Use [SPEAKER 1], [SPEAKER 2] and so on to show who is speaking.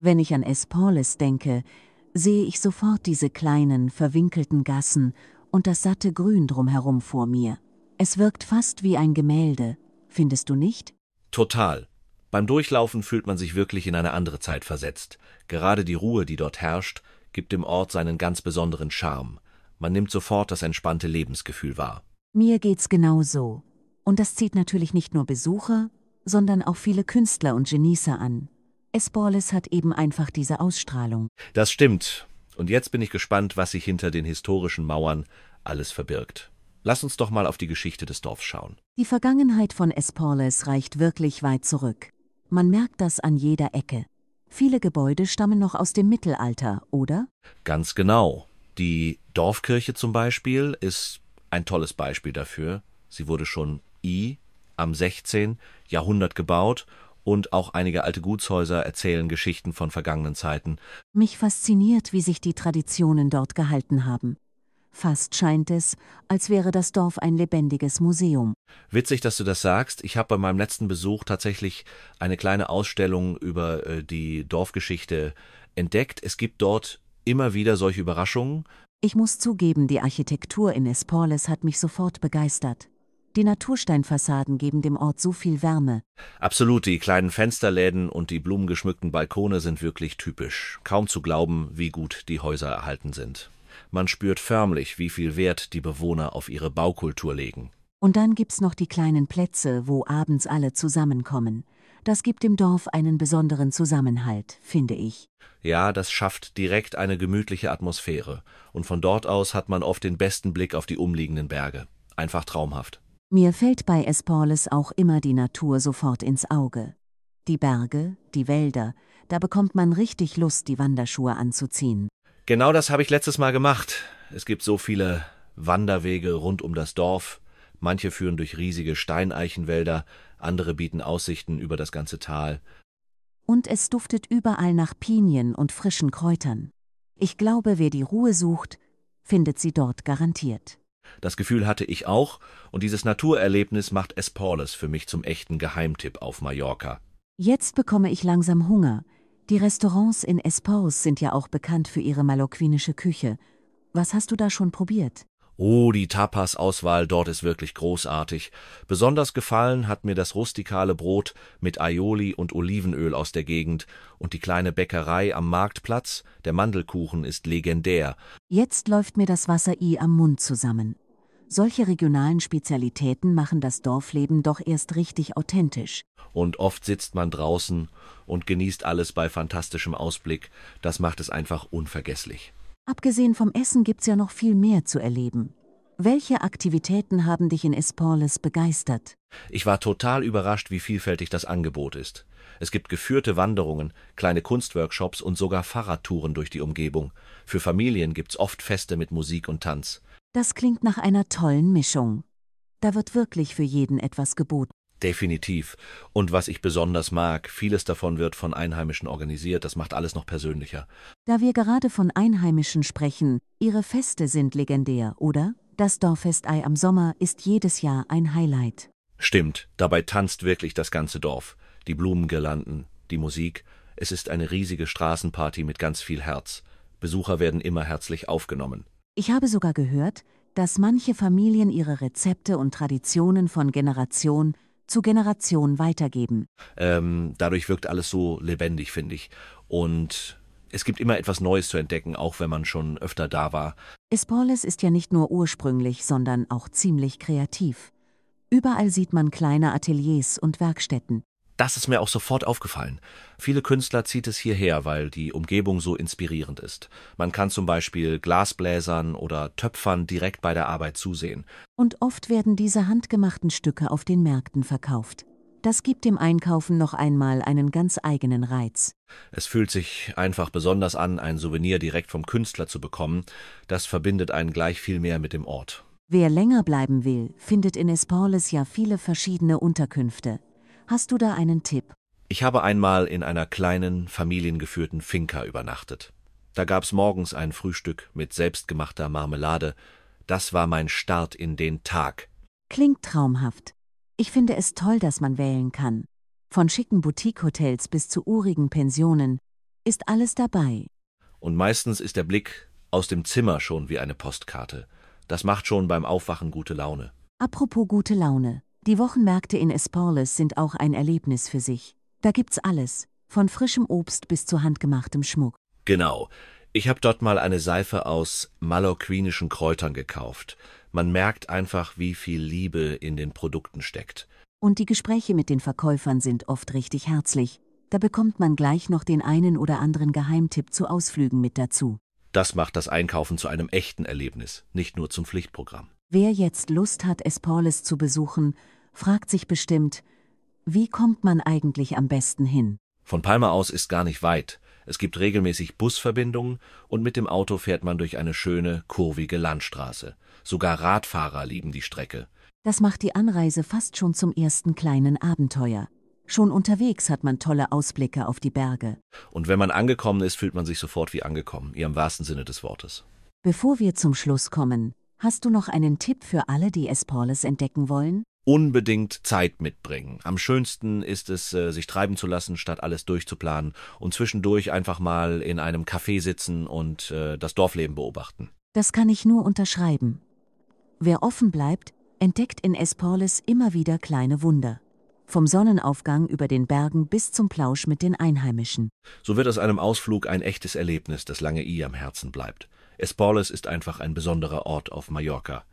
[SPEAKER 1] Wenn ich an Espoles denke, sehe ich sofort diese kleinen, verwinkelten Gassen und das satte Grün drumherum vor mir. Es wirkt fast wie ein Gemälde, findest du nicht?
[SPEAKER 2] Total. Beim Durchlaufen fühlt man sich wirklich in eine andere Zeit versetzt. Gerade die Ruhe, die dort herrscht, gibt dem Ort seinen ganz besonderen Charme. Man nimmt sofort das entspannte Lebensgefühl wahr.
[SPEAKER 1] Mir geht's genauso. Und das zieht natürlich nicht nur Besucher, sondern auch viele Künstler und Genießer an. Espoles hat eben einfach diese Ausstrahlung.
[SPEAKER 2] Das stimmt. Und jetzt bin ich gespannt, was sich hinter den historischen Mauern alles verbirgt. Lass uns doch mal auf die Geschichte des Dorfs schauen.
[SPEAKER 1] Die Vergangenheit von Espoles reicht wirklich weit zurück. Man merkt das an jeder Ecke. Viele Gebäude stammen noch aus dem Mittelalter, oder?
[SPEAKER 2] Ganz genau. Die Dorfkirche zum Beispiel ist ein tolles Beispiel dafür. Sie wurde schon am 16. Jahrhundert gebaut und auch einige alte Gutshäuser erzählen Geschichten von vergangenen Zeiten.
[SPEAKER 1] Mich fasziniert, wie sich die Traditionen dort gehalten haben. Fast scheint es, als wäre das Dorf ein lebendiges Museum.
[SPEAKER 2] Witzig, dass du das sagst. Ich habe bei meinem letzten Besuch tatsächlich eine kleine Ausstellung über die Dorfgeschichte entdeckt. Es gibt dort immer wieder solche Überraschungen.
[SPEAKER 1] Ich muss zugeben, die Architektur in Espoles hat mich sofort begeistert. Die Natursteinfassaden geben dem Ort so viel Wärme.
[SPEAKER 2] Absolut, die kleinen Fensterläden und die blumengeschmückten Balkone sind wirklich typisch. Kaum zu glauben, wie gut die Häuser erhalten sind. Man spürt förmlich, wie viel Wert die Bewohner auf ihre Baukultur legen.
[SPEAKER 1] Und dann gibt's noch die kleinen Plätze, wo abends alle zusammenkommen. Das gibt dem Dorf einen besonderen Zusammenhalt, finde ich.
[SPEAKER 2] Ja, das schafft direkt eine gemütliche Atmosphäre. Und von dort aus hat man oft den besten Blick auf die umliegenden Berge. Einfach traumhaft.
[SPEAKER 1] Mir fällt bei Espoles auch immer die Natur sofort ins Auge. Die Berge, die Wälder, da bekommt man richtig Lust, die Wanderschuhe anzuziehen.
[SPEAKER 2] Genau das habe ich letztes Mal gemacht. Es gibt so viele Wanderwege rund um das Dorf. Manche führen durch riesige Steineichenwälder, andere bieten Aussichten über das ganze Tal.
[SPEAKER 1] Und es duftet überall nach Pinien und frischen Kräutern. Ich glaube, wer die Ruhe sucht, findet sie dort garantiert.
[SPEAKER 2] Das Gefühl hatte ich auch, und dieses Naturerlebnis macht Espoles für mich zum echten Geheimtipp auf Mallorca.
[SPEAKER 1] Jetzt bekomme ich langsam Hunger. Die Restaurants in Espoles sind ja auch bekannt für ihre mallorquinische Küche. Was hast du da schon probiert?
[SPEAKER 2] Oh, die Tapas-Auswahl dort ist wirklich großartig. Besonders gefallen hat mir das rustikale Brot mit Aioli und Olivenöl aus der Gegend und die kleine Bäckerei am Marktplatz. Der Mandelkuchen ist legendär.
[SPEAKER 1] Jetzt läuft mir das Wasser am Mund zusammen. Solche regionalen Spezialitäten machen das Dorfleben doch erst richtig authentisch.
[SPEAKER 2] Und oft sitzt man draußen und genießt alles bei fantastischem Ausblick. Das macht es einfach unvergesslich.
[SPEAKER 1] Abgesehen vom Essen gibt's ja noch viel mehr zu erleben. Welche Aktivitäten haben dich in Espoles begeistert?
[SPEAKER 2] Ich war total überrascht, wie vielfältig das Angebot ist. Es gibt geführte Wanderungen, kleine Kunstworkshops und sogar Fahrradtouren durch die Umgebung. Für Familien gibt's oft Feste mit Musik und Tanz.
[SPEAKER 1] Das klingt nach einer tollen Mischung. Da wird wirklich für jeden etwas geboten.
[SPEAKER 2] Definitiv. Und was ich besonders mag, vieles davon wird von Einheimischen organisiert, das macht alles noch persönlicher.
[SPEAKER 1] Da wir gerade von Einheimischen sprechen, ihre Feste sind legendär, oder? Das Dorffestei am Sommer ist jedes Jahr ein Highlight.
[SPEAKER 2] Stimmt, dabei tanzt wirklich das ganze Dorf. Die Blumengirlanden, die Musik, es ist eine riesige Straßenparty mit ganz viel Herz. Besucher werden immer herzlich aufgenommen.
[SPEAKER 1] Ich habe sogar gehört, dass manche Familien ihre Rezepte und Traditionen von Generation zu Generation weitergeben.
[SPEAKER 2] Dadurch wirkt alles so lebendig, finde ich. Und es gibt immer etwas Neues zu entdecken, auch wenn man schon öfter da war.
[SPEAKER 1] Espoles ist ja nicht nur ursprünglich, sondern auch ziemlich kreativ. Überall sieht man kleine Ateliers und Werkstätten.
[SPEAKER 2] Das ist mir auch sofort aufgefallen. Viele Künstler zieht es hierher, weil die Umgebung so inspirierend ist. Man kann zum Beispiel Glasbläsern oder Töpfern direkt bei der Arbeit zusehen.
[SPEAKER 1] Und oft werden diese handgemachten Stücke auf den Märkten verkauft. Das gibt dem Einkaufen noch einmal einen ganz eigenen Reiz.
[SPEAKER 2] Es fühlt sich einfach besonders an, ein Souvenir direkt vom Künstler zu bekommen. Das verbindet einen gleich viel mehr mit dem Ort.
[SPEAKER 1] Wer länger bleiben will, findet in Espoles ja viele verschiedene Unterkünfte. Hast du da einen Tipp?
[SPEAKER 2] Ich habe einmal in einer kleinen, familiengeführten Finca übernachtet. Da gab's morgens ein Frühstück mit selbstgemachter Marmelade. Das war mein Start in den Tag.
[SPEAKER 1] Klingt traumhaft. Ich finde es toll, dass man wählen kann. Von schicken Boutique-Hotels bis zu urigen Pensionen. ist alles dabei.
[SPEAKER 2] Und meistens ist der Blick aus dem Zimmer schon wie eine Postkarte. Das macht schon beim Aufwachen gute Laune.
[SPEAKER 1] Apropos gute Laune. Die Wochenmärkte in Esporles sind auch ein Erlebnis für sich. Da gibt's alles, von frischem Obst bis zu handgemachtem Schmuck.
[SPEAKER 2] Genau. Ich habe dort mal eine Seife aus mallorquinischen Kräutern gekauft. Man merkt einfach, wie viel Liebe in den Produkten steckt.
[SPEAKER 1] Und die Gespräche mit den Verkäufern sind oft richtig herzlich. Da bekommt man gleich noch den einen oder anderen Geheimtipp zu Ausflügen mit dazu.
[SPEAKER 2] Das macht das Einkaufen zu einem echten Erlebnis, nicht nur zum Pflichtprogramm.
[SPEAKER 1] Wer jetzt Lust hat, Esporles zu besuchen, fragt sich bestimmt, wie kommt man eigentlich am besten hin?
[SPEAKER 2] Von Palma aus ist gar nicht weit. Es gibt regelmäßig Busverbindungen und mit dem Auto fährt man durch eine schöne, kurvige Landstraße. Sogar Radfahrer lieben die Strecke.
[SPEAKER 1] Das macht die Anreise fast schon zum ersten kleinen Abenteuer. Schon unterwegs hat man tolle Ausblicke auf die Berge.
[SPEAKER 2] Und wenn man angekommen ist, fühlt man sich sofort wie angekommen, im wahrsten Sinne des Wortes.
[SPEAKER 1] Bevor wir zum Schluss kommen, hast du noch einen Tipp für alle, die Esporles entdecken wollen?
[SPEAKER 2] Unbedingt Zeit mitbringen. Am schönsten ist es, sich treiben zu lassen, statt alles durchzuplanen und zwischendurch einfach mal in einem Café sitzen und das Dorfleben beobachten.
[SPEAKER 1] Das kann ich nur unterschreiben. Wer offen bleibt, entdeckt in Esporles immer wieder kleine Wunder. Vom Sonnenaufgang über den Bergen bis zum Plausch mit den Einheimischen.
[SPEAKER 2] So wird aus einem Ausflug ein echtes Erlebnis, das lange am Herzen bleibt. Esporles ist einfach ein besonderer Ort auf Mallorca.